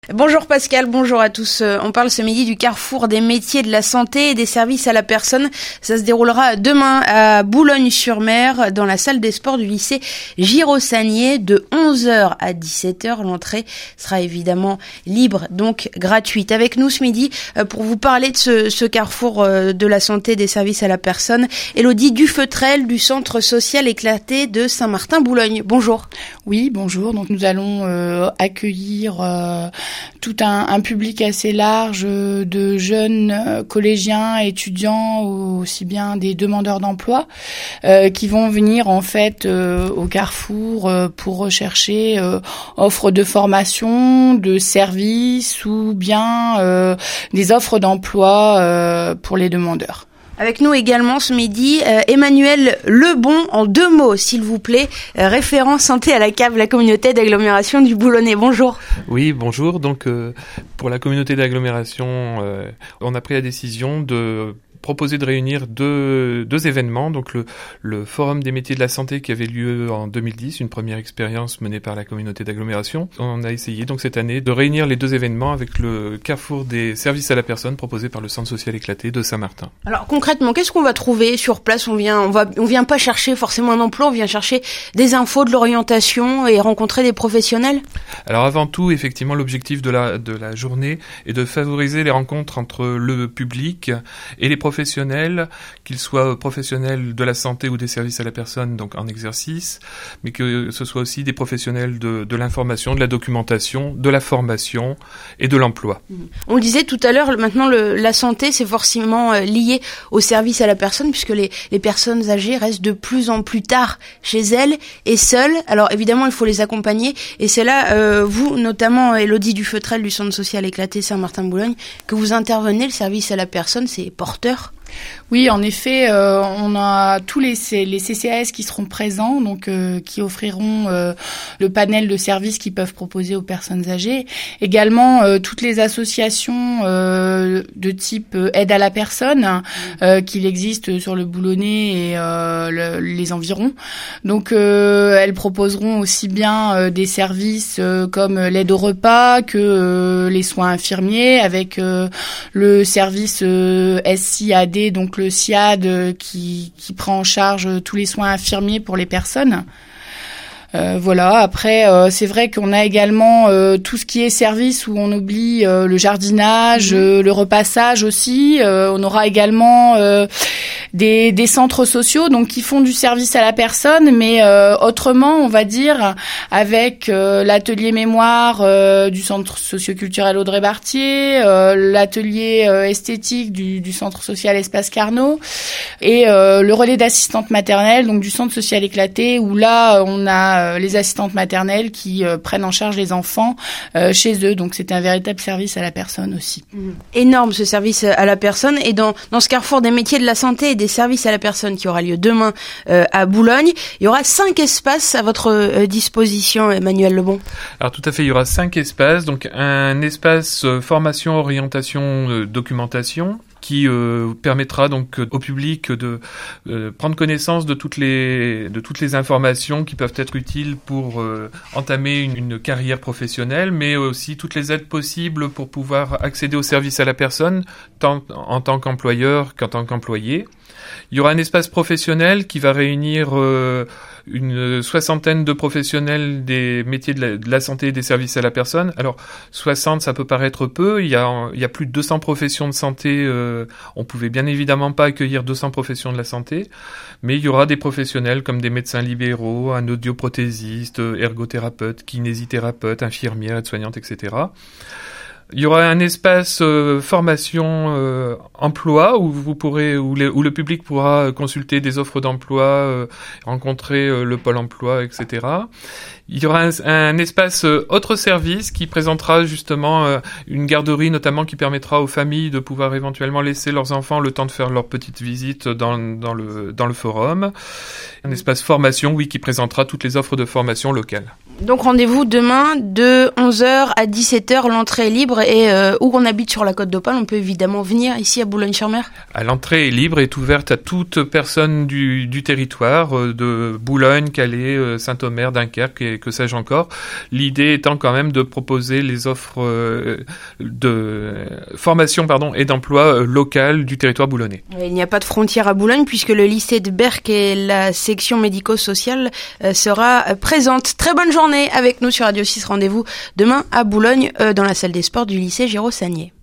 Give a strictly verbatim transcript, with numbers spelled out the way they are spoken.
Bonjour Pascal, bonjour à tous. On parle ce midi du carrefour des métiers de la santé et des services à la personne. Ça se déroulera demain à Boulogne-sur-Mer dans la salle des sports du lycée Giraud-Sagnier de onze heures à dix-sept heures. L'entrée sera évidemment libre, donc gratuite. Avec nous ce midi pour vous parler de ce, ce carrefour de la santé et des services à la personne, Élodie Dufetrel du Centre social éclaté de Saint-Martin-Boulogne. Bonjour. Oui, bonjour. Donc nous allons euh, accueillir euh, tout un, un public assez large de jeunes collégiens, étudiants, aussi bien des demandeurs d'emploi, euh, qui vont venir en fait euh, au Carrefour euh, pour rechercher euh, offres de formation, de services ou bien euh, des offres d'emploi euh, pour les demandeurs. Avec nous également ce midi, euh, Emmanuel Lebon, en deux mots s'il vous plaît, euh, référent santé à la C A V, la communauté d'agglomération du Boulonnais. Bonjour. Oui, bonjour. Donc euh, pour la communauté d'agglomération, euh, on a pris la décision de proposer de réunir deux, deux événements, donc le, le Forum des métiers de la santé qui avait lieu en deux mille dix, une première expérience menée par la communauté d'agglomération. On a essayé donc cette année de réunir les deux événements avec le carrefour des services à la personne proposé par le Centre social éclaté de Saint-Martin. Alors concrètement, qu'est-ce qu'on va trouver sur place ? On vient, on va, on vient pas chercher forcément un emploi, on vient chercher des infos, de l'orientation et rencontrer des professionnels ? Alors avant tout, effectivement, l'objectif de la, de la journée est de favoriser les rencontres entre le public et les professionnels professionnels, qu'ils soient professionnels de la santé ou des services à la personne, donc en exercice, mais que ce soit aussi des professionnels de, de l'information, de la documentation, de la formation et de l'emploi. On le disait tout à l'heure, maintenant le, la santé c'est forcément euh, lié au service à la personne, puisque les, les personnes âgées restent de plus en plus tard chez elles et seules. Alors évidemment il faut les accompagner, et c'est là, euh, vous notamment Élodie Dufetrel du Centre social éclaté Saint-Martin-Boulogne, que vous intervenez. Le service à la personne, c'est porteur. Oui, en effet, euh, on a tous les, les C C A S qui seront présents, donc euh, qui offriront euh, le panel de services qu'ils peuvent proposer aux personnes âgées. Également, euh, toutes les associations euh, de type euh, aide à la personne euh, qu'il existe sur le Boulonnais et euh, le, les environs. Donc, euh, elles proposeront aussi bien euh, des services euh, comme l'aide au repas que euh, les soins infirmiers, avec euh, le service euh, S I A D, donc le S I A D qui, qui prend en charge tous les soins infirmiers pour les personnes. Euh, voilà. Après, euh, c'est vrai qu'on a également euh, tout ce qui est service où on oublie euh, le jardinage, mmh. euh, le repassage aussi. Euh, on aura également euh, des, des centres sociaux, donc qui font du service à la personne, mais euh, autrement, on va dire, avec euh, l'atelier mémoire euh, du centre socio-culturel Audrey Bartier, euh, l'atelier euh, esthétique du, du centre social Espace Carnot, et euh, le relais d'assistante maternelle, donc du centre social éclaté, où là, on a les assistantes maternelles qui euh, prennent en charge les enfants euh, chez eux. Donc c'est un véritable service à la personne aussi. Mmh. Énorme ce service à la personne. Et dans, dans ce carrefour des métiers de la santé et des services à la personne qui aura lieu demain euh, à Boulogne, il y aura cinq espaces à votre euh, disposition, Emmanuel Lebon. Alors tout à fait, il y aura cinq espaces. Donc un espace euh, formation, orientation, euh, documentation, qui euh, permettra donc au public de euh, prendre connaissance de toutes les de toutes les informations qui peuvent être utiles pour euh, entamer une, une carrière professionnelle, mais aussi toutes les aides possibles pour pouvoir accéder aux services à la personne, tant en tant qu'employeur qu'en tant qu'employé. Il y aura un espace professionnel qui va réunir euh, une soixantaine de professionnels des métiers de la, de la santé et des services à la personne. Alors, soixante, ça peut paraître peu. Il y a, il y a plus de deux cents professions de santé. Euh, on pouvait bien évidemment pas accueillir deux cents professions de la santé, mais il y aura des professionnels comme des médecins libéraux, un audioprothésiste, ergothérapeute, kinésithérapeute, infirmière, aide-soignante, et cetera. Il y aura un espace euh, formation euh, emploi où vous pourrez où, les, où le public pourra consulter des offres d'emploi, euh, rencontrer euh, le pôle emploi, et cetera. Il y aura un, un espace euh, autre service qui présentera justement euh, une garderie notamment qui permettra aux familles de pouvoir éventuellement laisser leurs enfants le temps de faire leur petite visite dans, dans le dans le forum. Un espace formation, oui, qui présentera toutes les offres de formation locales. Donc rendez-vous demain de onze heures à dix-sept heures, l'entrée est libre et euh, où on habite sur la Côte d'Opale, on peut évidemment venir ici à Boulogne-sur-Mer. À l'entrée est libre, est ouverte à toute personne du, du territoire, euh, de Boulogne, Calais, euh, Saint-Omer, Dunkerque et que sais-je encore. L'idée étant quand même de proposer les offres euh, de formation pardon, et d'emploi euh, locales du territoire boulonnais. Il n'y a pas de frontière à Boulogne puisque le lycée de Berck et la section médico-sociale euh, sera euh, présente. Très bonne journée avec nous sur Radio six. Rendez-vous demain à Boulogne euh, dans la salle des sports du lycée Giraud-Sagnier.